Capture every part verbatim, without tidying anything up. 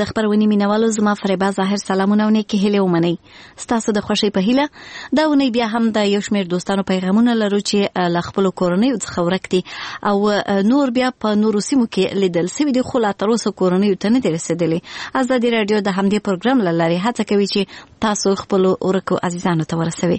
د خبرونې مینوالو زما فریبا ظاهر سلامونه او نیکی هیله ومنئ. ستاسو د خوښۍ په هیله دا ونی بیا هم د یو شمېر دوستانو پیغامونه لرو چې له خپلو کورنیو څخه ورک دي او نور بیا په نورو سیمو کې لیدل سوي دي، خو لا تر اوسه کورنیو ته نه دي رسېدلي. ازادي راډیو د همدې پروګرام له لارې هڅه کوي چې تاسو خپلو ورکو عزیزانو ته ورسوي.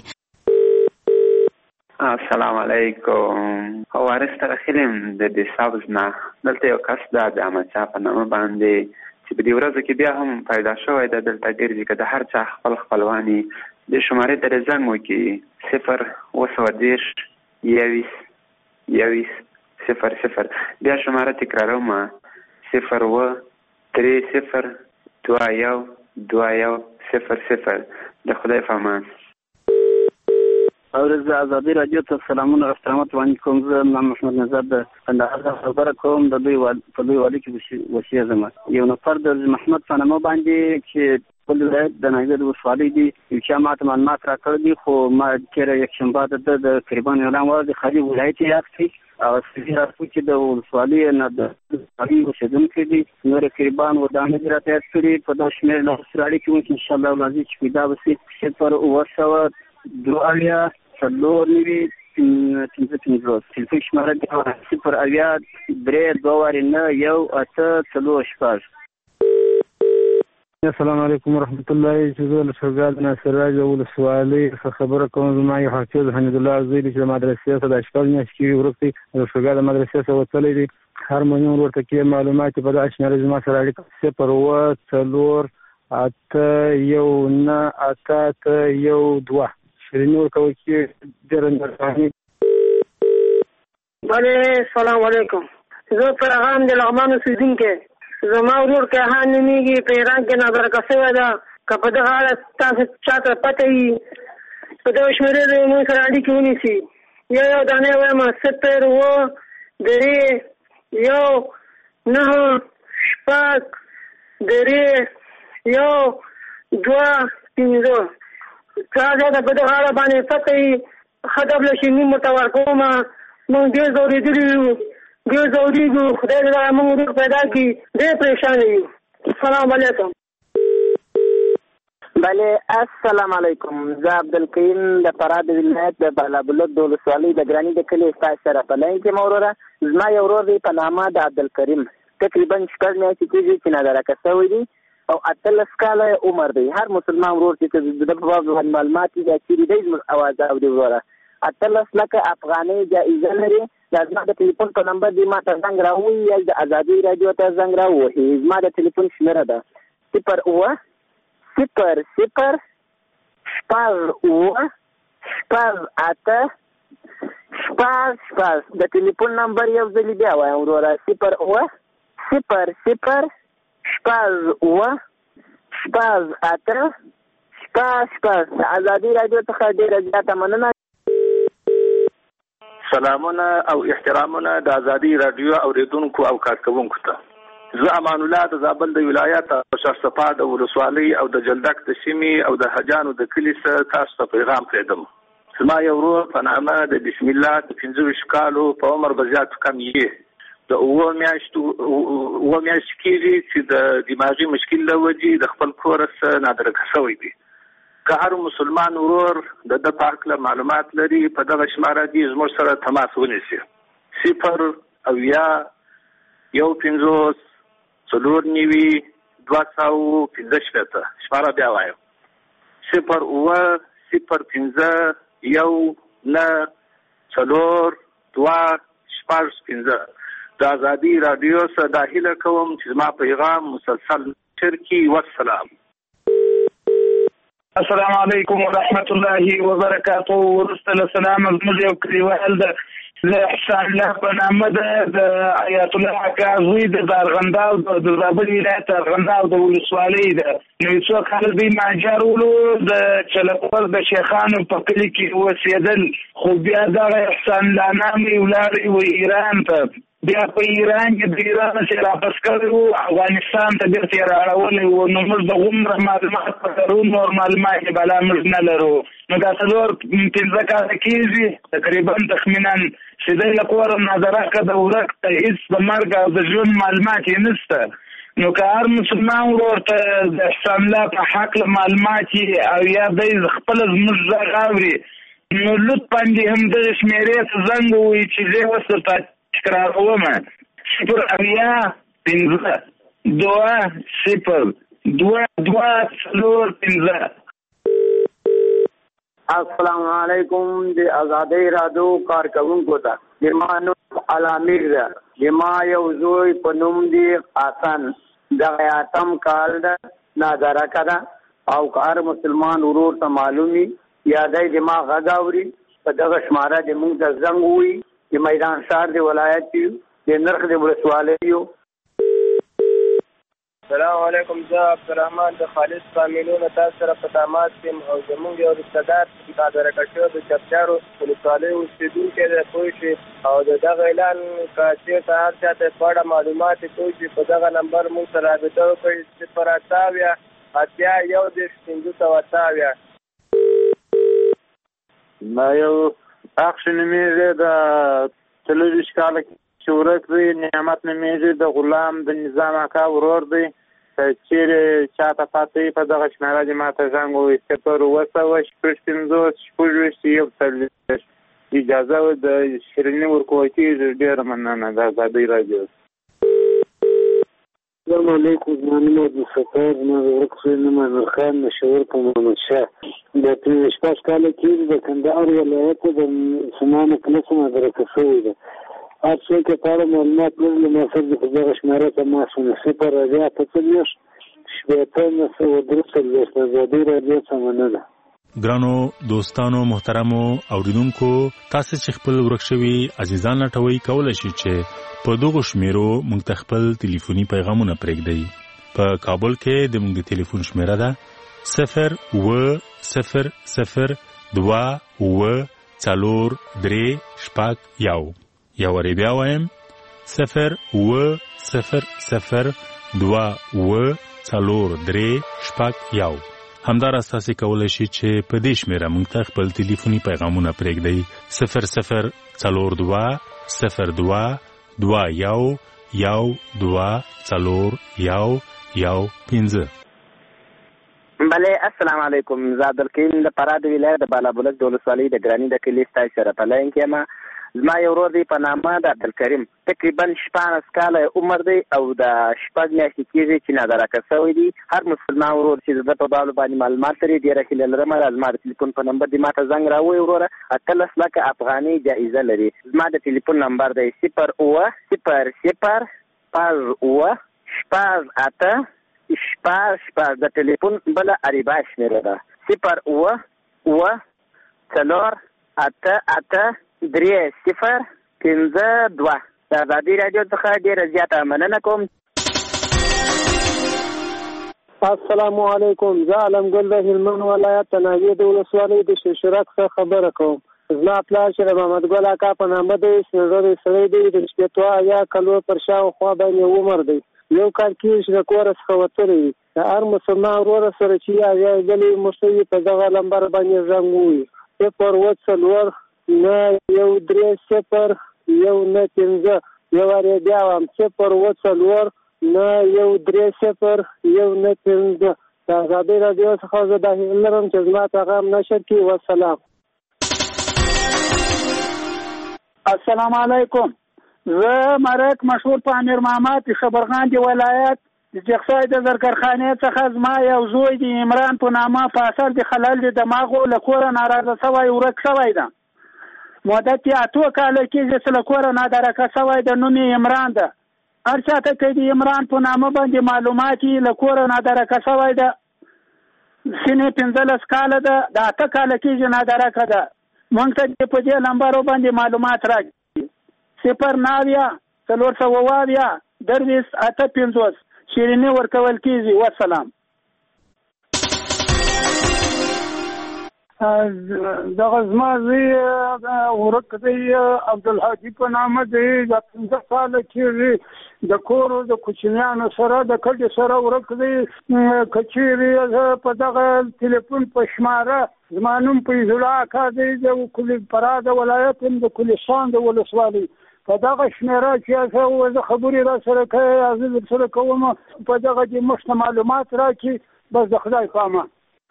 السلام علیکم. وارث ترخیلم د دې سبز نه دلته یو کس دا د احمدشاه په نامه باندې چې په دې ورځو کې بیا هم پیدا شوی ده دلته ګرځي که د هر چا خپل خپلواني د شمارې درې زنګ وکړي صفر اوه سوه دېرش یویس یویس صفر صفر. بیا شماره تکراروم صفر اوه درې صفر دوه یو دوه یو صفر صفر. د خدای په امان. اورز ازادي راډیو ته سلامونه او احترامات وړاندې کوم. زه محمد نظر د کندهار خبره کوم. د دوی په دوی والي کې اوسېږم. یو نفر د محمد په نامه باندې چې خپل ولایت د نایګر ولسوالۍ دي یو چا ماته معلومات راکړي دي، خو ما تېره یکشنبه د د قریبان اعلان وکړ د خالي ولایت یې یاد کړي او سړي راځو چې د ولسوالۍ نه د ولسوالۍ اوسېدونکي دي نور قریبان ودانه دي راته یاد کړي په دغه شمېر له سړي کې وایي انشاءالله راځي چې پیدا به شي. صفر اوه سوه دوه اویا څلور نوي پنځه پنځوس. تلیفون شماره د صفر اویا درې دوه وارې نه یو اته څلور شپږ. السلام علیکم ورحمت الله. چې زه له شوګال ناصر راج ولسوالۍ څخه خبره کوم. زما یو حافظ حمید الله زوی چې د مدرسې څخه د شپږ میاشتې کېږي ورک دی د شوګال د مدرسې څخه وتلی دی. هارمونیم ورته کې معلومات په دغه شمېره زما سره اړیکه صفر اوه څلور اته یو نه اته اته یو دوه. شیریني ورکوي چې ډېره مهرباني. بله سلام علیکم. زه فرغام د لغمان اوسېدونکی. زما ورور کیهان نومېږي، په ایران کې نابرکه شوی ده. که په دغه اړه تاسو چاته پته وي په دغه شمېرې د موږ سره اړیکې ونیسي. یو یو دانې وایم صفر اوه درې یو نهه شپږ درې یو دوه پنځه. چا زیاته په دغه اړه باندې پته وي ښه ډبله شي نوم ورته ورکوم. موږ ډېر ځورېدلي یو، ډېر ځورېږو. خدای دې دغه موږ ورور پیدا کړي. ډېر پریشانه یو. السلام علیکم. بله السلام علیکم. زه عبدالکریم د فراه د ولایت د بالابلوک د ولسوالۍ د ګراني د کلي ستاسو سره په لاین کې یم. وروره زما یو ورور دی په نامه د عبدالکریم، تقریبا شپږ میاشتې کېږي چې نادرکه شوی دی او اتلس کاله عمر دی. هر مسلمان ورور چې د په باب معلومات دي چیرې دی زموږ اواز اوري. وروره اتلس لکه افغانۍ جایزه لري. دا زما د ټلیفون په نمبر دی ما ته زنګ راووهي یا د ازادي راډیو ته زنګ راووهي. زما د ټلیفون شمېره ده صفر اوه صفر صفر شپږ اوه شپږ اته شپږ شپږ. د ټلیفون نمبر یو ځلې بیا وایم وروره صفر اوه صفر صفر شپږ اوه شپږ اته شپږ شپږ. د ازادي راډیو څخه ډېره زیاته مننه. سلامونه او احترامونه د ازادي راډیو اوریدونکو او کارکوونکو ته. زه امان الله د زابل د ولایت شرصفا د ولسوالۍ او د جلدک د سیمې او د حجانو د کلي څخه تاسو ته پیغام پرېږدم. زما یو ورور په نامه د بسم الله د پنځه ویشت کالو په عمر به زیات کم یې د اووه میاشتو اووه میاشتې کېږي چې د دماغي مشکل له وجې د خپل کور څخه نادرکه شوی دی. که هر مسلمان ورور د ده په هکله معلومات لري په دغه شماره دي زموږ سره تماس ونیسي. صفر اویا یو پنځوس څلور نوي دوه سوه پنځه شپېته. شماره بیا وایم صفر اوه صفر پنځه یو نه څلور دوه شپږ پنځه. د ازادي راډیو څخه دا هیله کوم چې زما پیغام مسلسل نشر کړي. والسلام. السلام علیکم ورحمت الله وبرکاته. ورسته له سلام زموږ یو کلیوال د احسان الله په نامه د آیات الله اکا زوی د ارغنداو د زابل ولایت ارغنداو د ولسوالۍ ده. نو څو کاله دوی مهاجر ولو د چلکور د شیخانو په کلي کې اوسېدل، خو بیا دغه احسان الله نامې ولاړې و ایران ته. بیا په ایران کې د ایران چې راپس کړی وو افغانستان ته بېرته یې رااړولی وو. نو موږ د غومره معلومات په لرو، نور معلومات یې بلا موږ نه لرو. نو دا څلور پنځه کاله کېږي تقریبا تخمینا چې دی له کوره نادرکه د ورک ته هېڅ د مرګ او د ژوند معلومات یې نشته. نو که هر مسلمان ورور ته د احسان الله په حق معلومات او یا دی خپل زموږ غږ اوري نو لطفا دې همدغه شمېرې ته زنګ ووایي چې زه اوس درته تکراروم صفر اویا پنځه دوه صفر دوه دوه څلور پنځه. السلام علیکم د آزادۍ رادیو کارکوونکو ته. زما نوم الامیر ده. زما یو زوی په نوم دی حسن. دغه اتم کال ده، نادرکه ده او که هر مسلمان ورور ته معلومي یا دی زما غږ اوري په دغه شماره د موږ ته زنګ ووایي. د میدان ښار د ولایت یو، د نرخ د ولسوالۍ یو. السلام علیکم. زه عبدالرحمن د خالص فامیلونه تاسو سره په تماس یم او زمونږ یو رشته دار نادرکه شوی د چپچارو ولسوالۍ اوسېدونکی دی پوه شي او د دغه اعلان که چېرته هر چا ته په اړه معلومات یې پوه شي په دغه نمبر موږ سره رابطه وکړئ صفر اته اویا اتیا یو دېرش پنځه سوه اته اویا. ما یو اخش نومیږي د څلورویشت کاله چې ورک دی. نعمت نومیږي د غلام د نظام اکا ورور دی. که چیرې چاته پاته په دغه شمېره دې ما ته زنګ ووایي صفر اووه سوه شپږ پنځوس شپږویشت یو څلوېښت. اجازه د شیریني ورکول کېږي. ډېره مننه د ازادۍ راډیو. السلام علیکم. زما نوم عبدالستار، زما د ورک زوی نوم امیرخان مشهور په محمدشاه. د پنځه شپږ کاله کېږي د کندهار ولایت د مسلمانو کلسه نادرکه شوی ده. هر څوک یې په اړه معلومات لري له ما سره د په دغه شمېره تماس ونیسي. صفر اویا اته څلوېښت شپېته نهه سوه درې څلوېښت. د ازادۍ راډیو څخه مننه. ګرانو دوستانو محترمو اوریدونکو، تاسو چې خپل ورک شوي عزیزان لټوي کولای شئ چې په دغه شمیرو موږ ته خپل ټلیفوني پیغامونه پرېږدئ. په کابل کې د موږ د ټلیفون شمیره ده صفر اووه صفر صفر دوه اووه څلور درې شپږ یو. یا وری بیا وایم صفر اووه صفر صفر دوه اووه څلور درې شپږ یو. همداراز تاسو کولی شئ چې په دې شمیره موږ ته خپل ټلیفوني پیغامونه پرېږدئ صفر صفر څلور دوه صفر دوه دوه یو یو دوه څلور یو یو پنځه. بله السلام علیکم. زه عبدالکریم د فراه د ولایت د بالابلوک د ولسوالۍ د ګراني د کلي ستاسو سره په لاین کې یم. زما یو ورور دی په نامه د عبدالکریم. تقریبا شپاړس کاله عمر دی او د شپږ میاشتې کېږي چې نادرکه شوی دی. هر مسلمان ورور چې زه په بابلو باندې معلومات لري ډېره هیله لرم زما د ټلیفون په نمبر دې ما ته زنګ راووایي وروره. اتلس لکه افغانۍ جایزه لري. زما د ټلیفون نمبر دی صفر اووه صفر صفر شپږ اووه شپږ اته شپږ شپږ. د ټلیفون بله عریبه شمېره ده صفر اووه اووه څلور اته اته درې صفر پنځه دوه. د ازادۍ راډیو څخه ډېره زیاته مننه کوم. السلام علیکم. زه علمګل د هلمند ولایت د ناوې د ولسوالۍ د شیرشرک څخه خبره کوم. زما پلار چې د محمد ګل اکا په نامه دی سپین ږیری سړی دی. د شپېتو اویا کلو پر شاوخوا باندې عمر دی. یو کال کېږي چې د کوره څخه وتلی دی. د هر مسلمان وروره سره چې اویا ځلې موږ په دغه نمبر باندې زنګ ووایي صفر اووه څلور نه یو درې صفر یو نه پنځه. یو وارې بیا وایم صفر اووه څلور نه یو درې صفر یو نه پنځه. د ازادۍ راډیو څخه زه دا هیله لرم چې زما پیغام نشر کړي. والسلام. السلام علیکم. زه مرک مشهور په امیر محمد خبرغان دی ولایت د جغسای د زرګرخانې څخه زما یو زوی دی عمران په نامه په اثر د خلل د دماغو له کوره ناراضه شوی ورک شوی ده. مدت یې اتو کاله کېږي چې له کوره نادرکه شوی ده. نوم یې عمران ده. هر چا ته که د عمران په نامه باندې معلومات یې له کوره نادرکه شوی ده. سنې پنځلس کاله ده. د اته کاله کېږي نادرکه ده. موږ ته په دې نمبرو باندې معلومات راکړي صفر نهه اویا څلور سوه اووه اویا درویشت اته پنځوس. شیریني ورکول کېږي. والسلام. دغه زما زوی ورک دی عبدالحاجي په نامه دی. د پنځه کاله کېږي د کور د کوچنیانو سره د کډې سره ورک دی. که چېرې زه په دغه ټلیفون په شماره زما نوم فیض الله اکا دی د فراه د ولایت د کلستان د ولسوالۍ په دغه شمیره چې زه خبرې را سره کوي زه در سره کوم په دغه کې موږ ته معلومات راکړي بس د خدای په امان.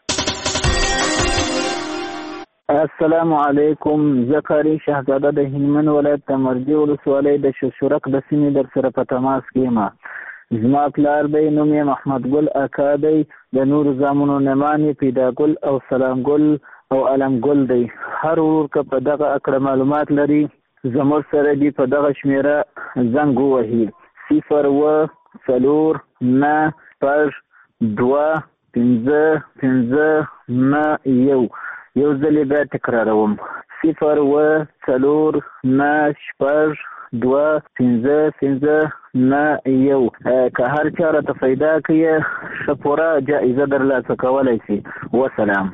السلام علیکم. زه قاری شهزاده د هلمند ولایت د مرجې ولسوالۍ د ششرک د سیمې در سره په تماس کې یم. زما پلار دی نوم یې محمد ګل اکا دی، د نورو زامنو نمان یې پیدا ګل او سلام ګل او علم ګل دی. هر ورور که په دغه اکړه معلومات لري زموږ سره دي په دغه شمیره زنګ ووهي صفر اوه څلور نه شپږ دوه پنځه پنځه نه یو. یو ځل یې بیا تکراروم صفر اوه څلور نه شپږ دوه پنځه پنځه نه یو. که هر چا راته پیدا کړي ښه پوره جایزه درلاسه کولی شي. وسلام.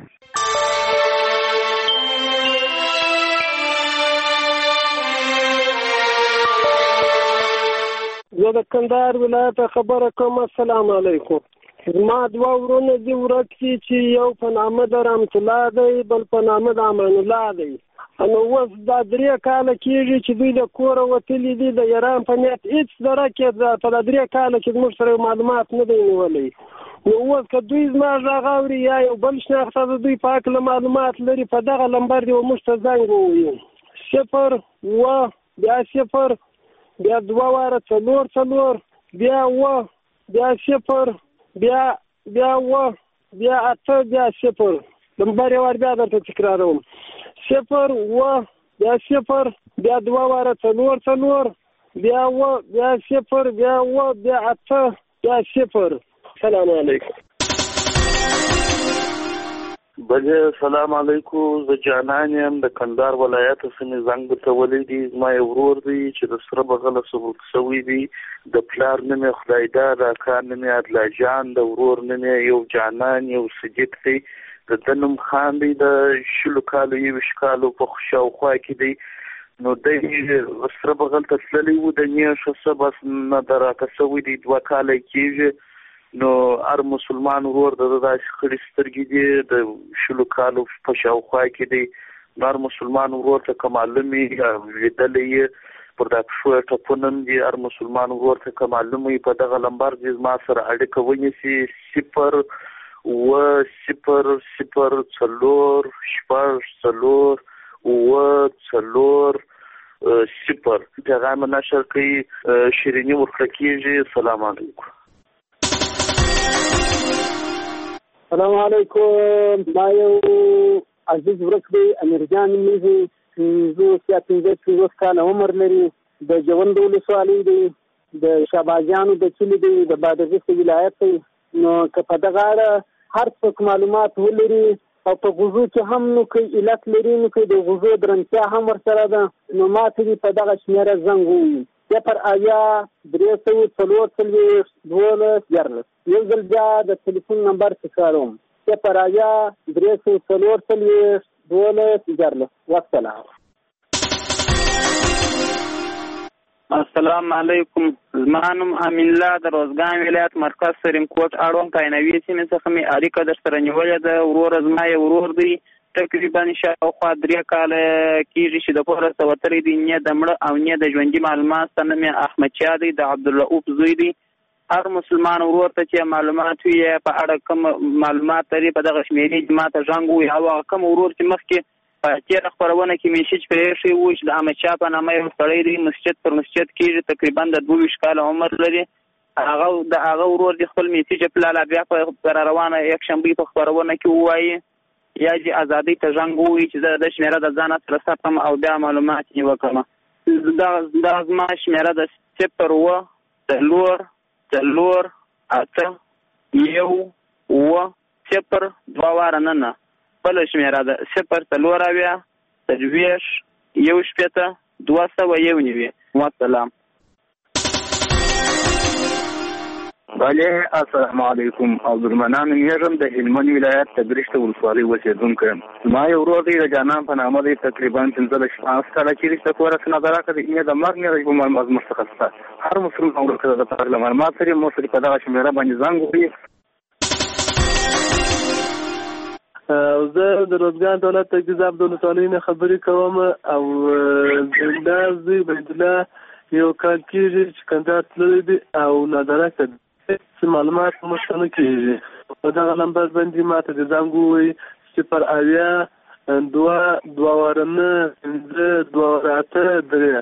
زه د کندهار ولایت خبره کوم. السلام علیکم. زما دوه ورونه دي ورک دي چې یو په نامه د رحمت الله دی بل په نامه د امان الله دی. نو اوس دا درې کاله کېږي چې دوی له کوره وتلي دي د ایران په نیت هېڅ درکې په دا درې کاله کې زموږ سره معلومات نه دی نیولی. نو اوس که دوی زما غږ اوري یا یو بل شناخته د دوی په هکله معلومات لري په دغه لمبر دې موږ ته زنګ ووهي صفر اوه بیا صفر بیا دوه واره څلور څلور بیا اوه بیا صفر بیا بیا اوه بیا اته بیا صفر. لمبر یې وار بیا درته تکراروم صفر اوه بیا صفر بیا دوه واره څلور څلور بیا اوه بیا صفر بیا اوه بیا اته بیا صفر. سلام علیکم. بله سلام علیکم. زه جانان یم د کندهار ولایت سیمې زنګ ته ولی دی. زما یو ورور دی چې د سره بغله ثبوت شوی دی. د پلار نوم یې خدایدار، د اکا نوم یې عدلا جان، د ورور نوم یې یو جانان یو صدیق دی. د ده نوم خان دی. د شلو کالو یویشت کالو په شاوخوا کې دی. نو دی سره بغل ته تللی و د نیشه څه بس نه د راته شوی دی دوه کاله کېږي. نو هر مسلمان ورور د داسې خړې سترګې دي د شلو کالو په شاوخوا کې دی. نو هر مسلمان ورور ته که معلوم وي لیدلی یې پر دا پښو یې ټپونه هم دي. هر مسلمان ورور ته که معلوم وي په دغه لمبر دې زما سره اړیکه ونیسي صفر اوه صفر صفر څلور شپږ څلور اوه څلور صفر. پیغام نشر کوي شیریني ورکړه کېږي. سلام علیکم. سلام علیکم. ما یو عزیز ورک دی امیر جان نومیږي پنځوس یا پنځه پنځوس کاله عمر لري. د جوند ولسوالۍ دی، د شاباجانو د کلي دی، د بادغیس ولایت دی. نو که په دغه اړه هر څوک معلومات ولري او په غوزو کې هم نو که علت لري نو که د غوزو درنتیا هم ورسره ده نو ما ته دې په دغه شمېره زنګ ووهي صفر اویا درې سوه څلور څلوېښت دولس دیارلس. یو ځل بیا د ټلیفون نمبر تکراروم صفر اویا درې سوه څلور څلوېښت دولس دیارلس. والسلام. السلام علیکم. زما نوم امین الله د روزګان ولایت مرکز سرینکوټ اړوند کاینوي سیمې څخه مې اړیکه در سره نیولې ده. ورور زما یې ورور دی تقریبا شاوخوا درې کاله کېږي چې د کوره څخه وتلی دی. نه د مړه او نه د ژوندي معلومات ته نوم یې احمدشاه دی، د عبدالرؤف زوی دی. هر مسلمان ورور ته چې معلومات وي په اړه کوم معلومات لري په دغه شمېرې چې ما ته زنګ ووهي او هغه کوم ورور چې مخکې په تېره خپرونه کې میسیج پرې ایښی و چې د احمدشاه په نامه یو سړی دی مسجد پر مسجد کېږي تقریبا د دوه ویشت کاله عمر لري. هغه د هغه ورور د خپل میسیج په لاله بیا په را روانه یکشنبې په خپرونه کې ووایي یا چې ازادۍ ته زنګ ووهي چې زه د شمېره د ځانه سره ساتم او بیا معلومات یې وکړم. دا زما شمېره د صفر اوه څلور څلور اته یو اوه صفر دوه واره نه نه بله شمېره ده صفر څلور اویا څلوېښت یو شپېته دوه سوه یو نوي. والسلام. بله السلام علیکم. عبدالمنان نومیږم د هلمند ولایت د ګرشته ولسوالۍ اوسېدونکی یم. زما یو ورور دی د جانان په نامه دی تقریبا پنځلس شپاړس کاله کېږي چې د کوره څه نظر راکړه د د مرګ نه د معلومات زموږ څخه شته. هر مسلمان ورور که د لپاره معلومات لري موږ سره په دغه شمېره باندې زنګ وکړي. زه د روزګان دولت تجدید عبدالصالح نه خبرې کوم او دا زه عبید الله یو کال کېږي چې کندهار تللی دی او نادرکه څه معلومات موږ ته نه کېږي. په دغه نمبر باندې ماته د زنګ ووایي صفر اویا دوه دوه واره نه پنځه دوه واره اته درې.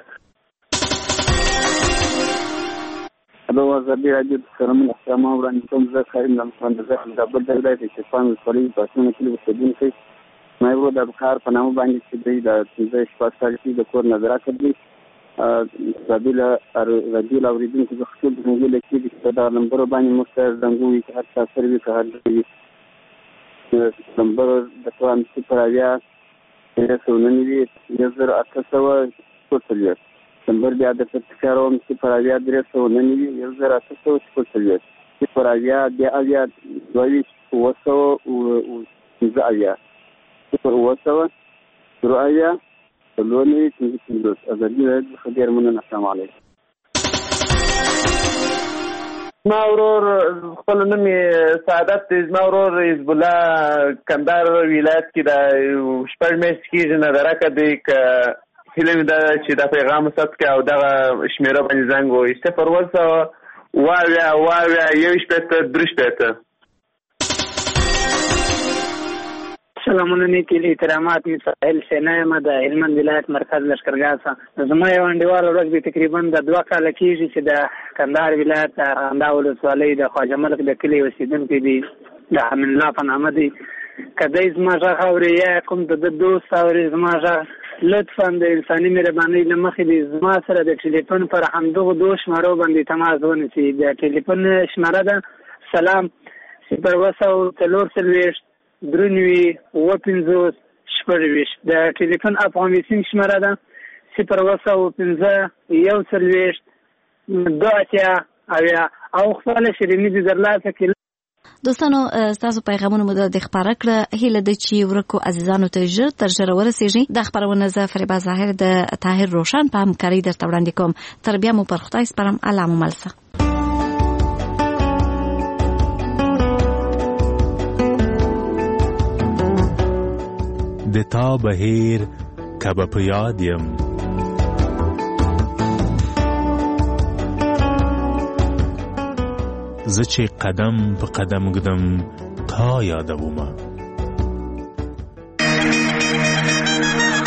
هلو ازادي راډیو سره موږ احترام وړاندې کوم. زه خاریم له محمد رضا کابل د ولایت شیرفان ولسوالۍ پاسونه کلي اوسېدونکی. زما ورور د ابوخار په نامه باندې چې دی د پنځه شپږ کال کې د کور نظارت دی. رادیو له رادیو له اورېدونکو څخه ټول د موږ له کېږي چې په دغه نمبرو باندې موږ ته زنګ ووایي چې هر چا سره وي که هر ځای وي. نمبر د توان صفر اویا درې سوه نهه نوي یو زر اته سوه شپږ څلوېښت. نمبر بیا درته تکراروم صفر اویا درې سوه نهه نوي یو زر اته سوه شپږ څلوېښت. صفر اویا بیا اویا دوه ویشت اووه سوه پنځه اویا صفر اووه سوه شروع اویا څلور نوي پنځه پنځوس. ازادي راډیو څخه ډېر مننه. السلام علیکم. زما ورور خپل نوم یې سعادت دی. زما ورور حزب الله کندهار ولایت کې د شپږ میاشتې کېږي نظارکه دی. که هیله مې ده چې دا پیغام ثبت کړي او دغه شمېره باندې زنګ ووایي صفر اووه سوه اووه اویا اووه اویا یو شپېته درې شپېته. سلامونه نیک احترامات. مې ساحل سینا یم د هلمند ولایت مرکز لښکرګاه څخه. زما یو انډیوال ورځ دی تقریبا د دوه کاله کېږي چې د کندهار ولایت د ارغنداب ولسوالۍ د خواجه ملک د کلي اوسېدونکی دی د امین الله په نامه دی. که دی زما غږ اوري یا کوم د ده دوست اوري زما غږ لطفا د انساني مهربانۍ له مخې دی زما سره د ټلیفون پر همدغو دوو شمارو باندې تماس ونیسي. د ټلیفون شماره ده سلام صفر اووه سوه څلور څلوېښت درې نوي اووه پنځوس شپږ ویشت. د ټلیفون افغان ویسینګ شماره ده صفر اووه سوه پنځه یو څلوېښت دوه اتیا اویا او خپله شیریني دې ترلاسه کړي. دوستانو ستاسو پیغامونه مو د خبره کړه. هیله ده چې ورکو عزیزانو ته ژر تر ژره ورسیږي. د خبرونه زه فریبا ظاهر د طاهر روشن په همکاري درته وړاندې کوم. تر بیا مو پر خدای سپارم. الله مو ملسه. د تا بهیر کبه په یاد یم زه چې قدم په قدم ږدم تا یادومه